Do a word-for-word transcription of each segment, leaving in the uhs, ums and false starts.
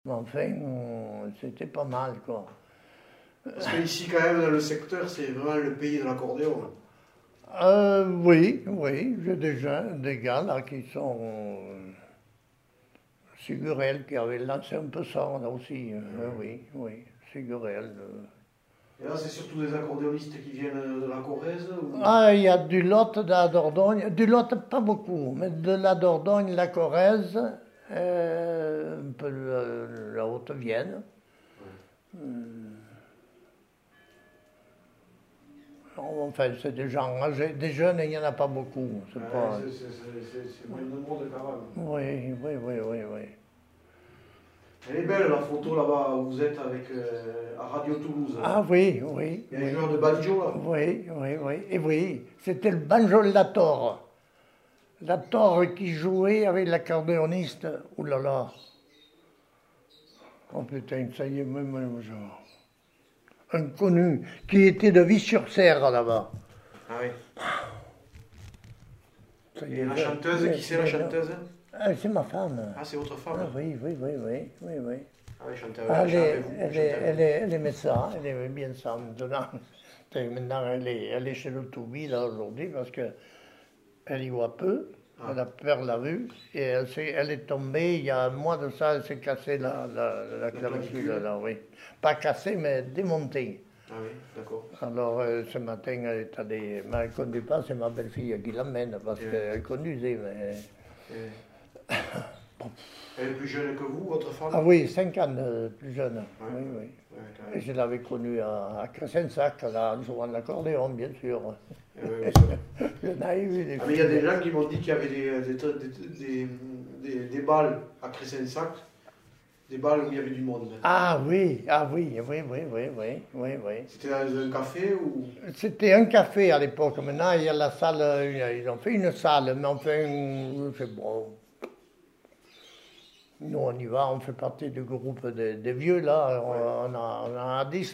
Mais enfin, on- c'était pas mal, quoi. Parce qu'ici, quand même, dans le secteur, c'est vraiment le pays de l'accordéon. Euh, oui, oui, j'ai déjà des gars là qui sont... euh, Sigurel qui avait lancé un peu ça là aussi. euh, oui, oui, Sigurel. euh. Et là, c'est surtout des accordéonistes qui viennent de la Corrèze ou... Ah, il y a du Lot, de la Dordogne, du Lot pas beaucoup, mais de la Dordogne, la Corrèze, euh, un peu le- la Haute-Vienne. Hum. Enfin, c'est des gens âgés, des jeunes, il n'y en a pas beaucoup. C'est Ouais, pas... c'est- c'est- c'est- c'est- c'est moins de monde quand même. Oui, oui, oui, oui, oui. Elle est belle la photo là-bas où vous êtes avec euh, à Radio Toulouse. Ah oui, oui. Il y a oui. un joueur de banjo là. Oui, oui, oui. Et oui, c'était le banjo Lator. Lator qui jouait avec l'accordéoniste. Ouh là là. Oh putain, ça y est, même, même genre. Un connu qui était de Vie-sur-Serre là-bas. Ah oui. Ça y Et est, la je- chanteuse, mais- qui c'est la mais- chanteuse? Ah, c'est ma femme. Ah, c'est votre femme. Ah, oui, oui, oui, oui, oui, oui. Ah oui, chantez Ah, elle, est, avec vous. elle, est, elle, est, elle aimait ça, elle aimait bien ça maintenant. Et maintenant, elle est, elle est chez le Toubi là aujourd'hui parce que elle y voit peu, Ah. elle a peur la vue et elle, s'est- elle est tombée il y a un mois de ça, elle s'est cassée la, la, la clavicule clavicule. là, oui. Pas cassée mais démontée. Ah oui, d'accord. Alors euh, ce matin elle est allée, mais elle ne conduit pas, c'est ma belle-fille qui l'amène parce Oui. qu'elle conduisait. Mais... Et- Elle est plus jeune que vous, votre femme? Ah oui, cinq ans de plus jeune, Ouais. oui, oui. Ouais, quand Et même. je l'avais connue à, à Cressensac, là, en jouant de l'accordéon, bien sûr. Eh oui, oui, c'est vrai. Je n'avais vu des Ah, mais il y a des gens qui m'ont dit qu'il y avait des, des, des, des, des, des balles à Cressensac, des balles où il y avait du monde. Ah oui, ah oui, oui, oui, oui, oui, oui, oui. C'était dans un café ou... C'était un café à l'époque. Maintenant, il y a la salle, ils ont fait une salle, mais enfin, c'est bon. Nous, on y va, on fait partie du groupe des, des vieux, là. On, on a, on a dix.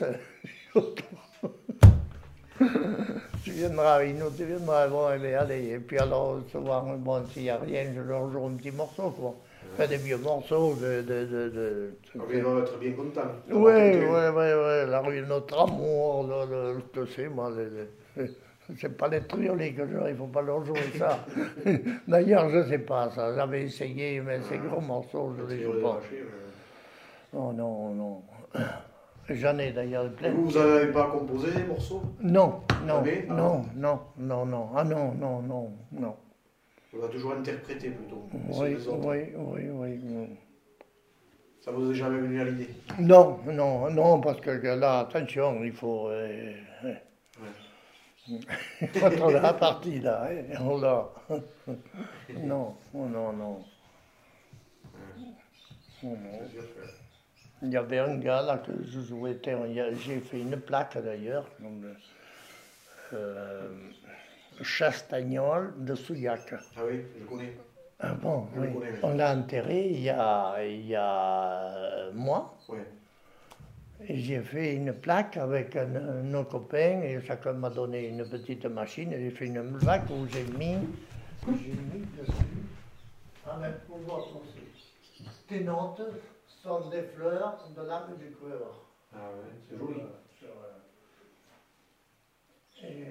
Tu viendras avec nous, tu viendras. Bon, allez, allez. Et puis alors, souvent, bon, s'il n'y a rien, je leur joue un petit morceau, quoi. Enfin, des vieux morceaux de... de, de, de- Ah, mais ils doivent être bien contents. Oui, oui, oui, oui, la rue de notre amour, le, le, je sais, moi, les, les, c'est pas les triolis que je, il ne faut pas leur jouer ça. D'ailleurs, je ne sais pas ça, j'avais essayé, mais ces gros morceaux, je ne les joue pas. Oh non, non. J'en ai d'ailleurs Et plein. vous, vous n'avez pas composé des morceaux? Non, non, Jamais? Ah. non, non, non, non, ah non, non, non, non. On va toujours interpréter plutôt. Oui, sur les autres. oui, oui, oui. oui. Ça vous est jamais venu à l'idée? Non, non, non, parce que là, attention, il faut... Euh, euh, Ouais. Quand on a parti là, hein, on l'a. Non, oh, non, non. Oh, non. C'est sûr que- Il y avait un gars là que je jouais, il y a- j'ai fait une plaque d'ailleurs, comme, euh, Chastagnol de Souillac. Ah oui, je connais. Ah bon, Je oui. le connais, oui. On l'a enterré il y a, il y a un mois. Ouais. Et j'ai fait une plaque avec un, un- nos copains et chacun m'a donné une petite machine et j'ai fait une plaque où j'ai mis, j'ai mis dessus, avec pouvoir aussi. Tes notes sont des fleurs de l'arbre du cœur. Ah ouais, c'est joli. Sur, euh, et,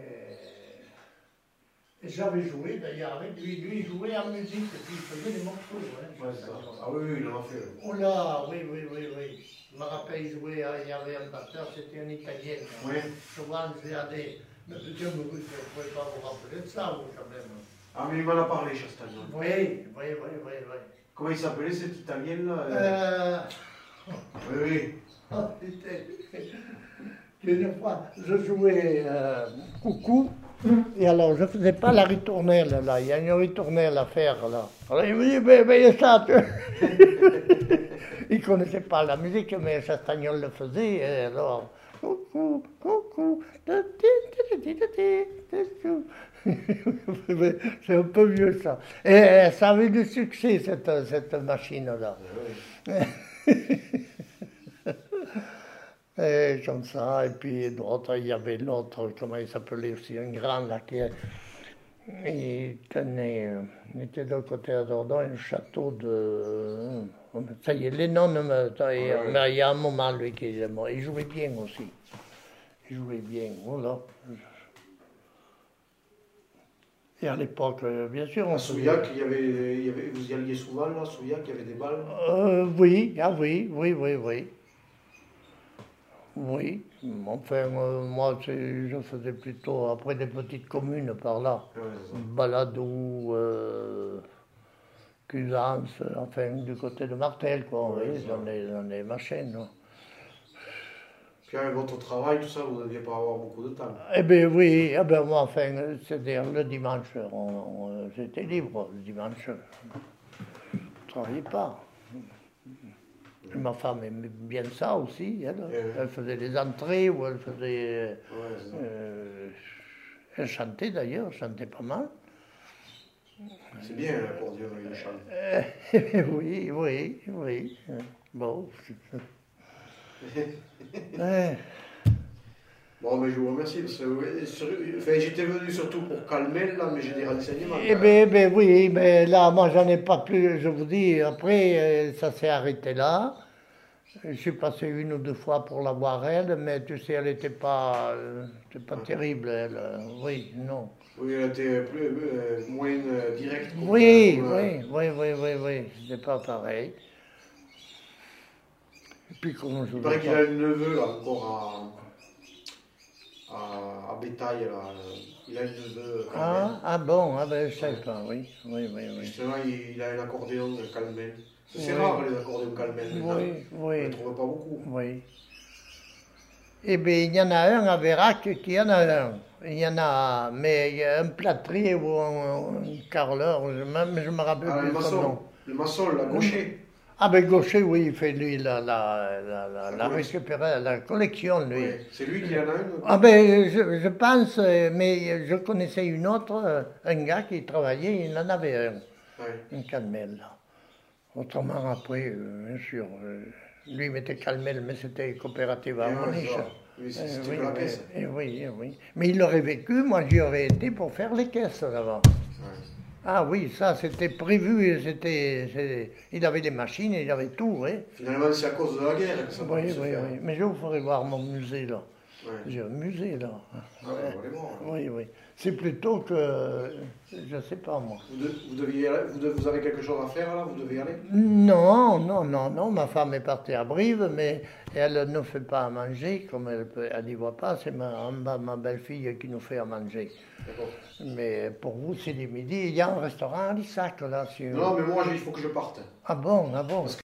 et j'avais joué d'ailleurs avec lui, lui il jouait en musique et puis il faisait des morceaux. Hein, Ouais, c'est ça. Ah oui, oui, il en a fait. ouais. Oh là, oui, oui, oui, oui. Je me rappelle, il jouait, hein, il y avait un batteur, c'était un Italien. hein. Oui. Souvent, je disais, allez, mais Dieu me vous ne pouvez pas vous rappeler de ça, vous, quand même. Ah, mais il m'en a parlé, Chastagnol. Oui, oui, oui, oui, oui. Comment il s'appelait cet Italien là? Euh... Oui, oui. Oh, putain. Une fois, je jouais euh, coucou, et alors je faisais pas la ritournelle, là. Il y a une ritournelle à faire, là. Alors il me dit, mais, mais ça, tu... Il connaissait pas la musique, mais Chastagnol le faisait, et alors... Coucou, coucou, c'est un peu vieux ça. Et ça avait du succès cette, cette machine-là. Et comme ça, et puis d'autres, il y avait l'autre, comment il s'appelait aussi, un grand là, qui il tenait, il était de l'autre côté à Dordogne, un château de, Ça y est, Lennon, me- ça y est, Ouais, ouais. mais il y a un moment, lui, qui est mort. Il jouait bien aussi. Il jouait bien, voilà. Et à l'époque, euh, bien sûr, on À se Souillac, il y avait, il y avait, vous y alliez souvent là, à Souillac, il y avait des balles. Euh, oui, ah oui, oui, oui, oui. Oui, enfin, euh, moi, c'est- je faisais plutôt après des petites communes par là. Ouais, c'est ça. Baladou, euh, Cuisance, enfin, du côté de Martel, quoi, Ouais, oui, c'est dans ça. les, dans les machines. Non. Puis avec votre travail, tout ça, vous ne deviez pas avoir beaucoup de temps. Eh bien, oui, eh ben, moi, enfin, c'est-à-dire le dimanche, on, on- j'étais libre, le dimanche. Je ne travaillais pas. Et ma femme aimait bien ça aussi. Elle, Eh oui. elle faisait les entrées ou elle faisait. Ouais, c'est ça. euh, elle chantait d'ailleurs, elle chantait pas mal. C'est bien l'accordéon et le chant. Euh, oui, oui, oui. Bon. Ouais. Bon, mais je vous remercie. Parce que, ouais, sur- enfin, j'étais venu surtout pour calmer, là, mais j'ai des renseignements. Eh bien, ben oui, mais là, moi, j'en ai pas plus, je vous dis. Après, euh, ça s'est arrêté là. Je suis passé une ou deux fois pour la voir, elle, mais tu sais, elle n'était pas, euh, c'était pas terrible, elle. euh, Oui, non. Oui, elle était plus, euh, moins euh, directe. comme, Oui, euh, comme, euh, oui, oui, oui, oui, oui, c'était pas pareil. Et puis, comment je Il vous paraît en qu'il a un neveu là, encore à, à, à Bétail. Là. Il a un neveu Ah, Calmel. ah bon, ah ben, je sais pas, oui, oui, oui, oui. Justement, il, il a un accordéon Calmel. C'est Oui. rare les accordéons Calmel. maintenant. Oui, On ne oui, les trouve pas beaucoup. oui. Eh bien, il y en a un à Vérac qui en a un. Il y en a, mais il y a un plâtrier ou un, un carreleur, je, même, je me rappelle Ah, le plus son maçon, nom. le maçon, la gaucher. Ah ben Gaucher, oui, il fait lui la, la, la, la, la collection. récupérer, la collection, lui. Ouais. C'est lui qui en a une. Ah ben je, je pense, euh, mais je connaissais une autre, euh, un gars qui travaillait, il en avait un, Ouais. un calmel. Là. Autrement après, euh, bien sûr, euh, lui mettait calmel, mais c'était coopérative Et ouais, harmonique. ça. Oui, c'est- Eh C'était oui, pour la oui, caisse. eh oui, eh oui. Mais il aurait vécu, moi j'y aurais été pour faire les caisses là-bas. Ouais. Ah oui, ça c'était prévu, c'était, c'est- il avait des machines, il avait tout, hein. Finalement, c'est à cause de la guerre que ça peut Oui, se oui, faire. oui. Mais je vous ferai voir mon musée là. Ouais. J'ai un musée là. Ah, bah, vraiment. hein. Oui, oui. C'est plutôt que, je sais pas moi. Vous, de- vous, deviez aller- vous, de- vous avez quelque chose à faire là, vous devez y aller. Non, non, non, non. Ma femme est partie à Brive, mais elle ne fait pas à manger, comme elle peut, elle n'y voit pas. C'est ma, en bas, ma belle-fille qui nous fait à manger. D'accord. Mais pour vous, c'est du midi. Il y a un restaurant à Lissac là. Sur... Non, mais moi, il faut que je parte. Ah bon, ah bon. Parce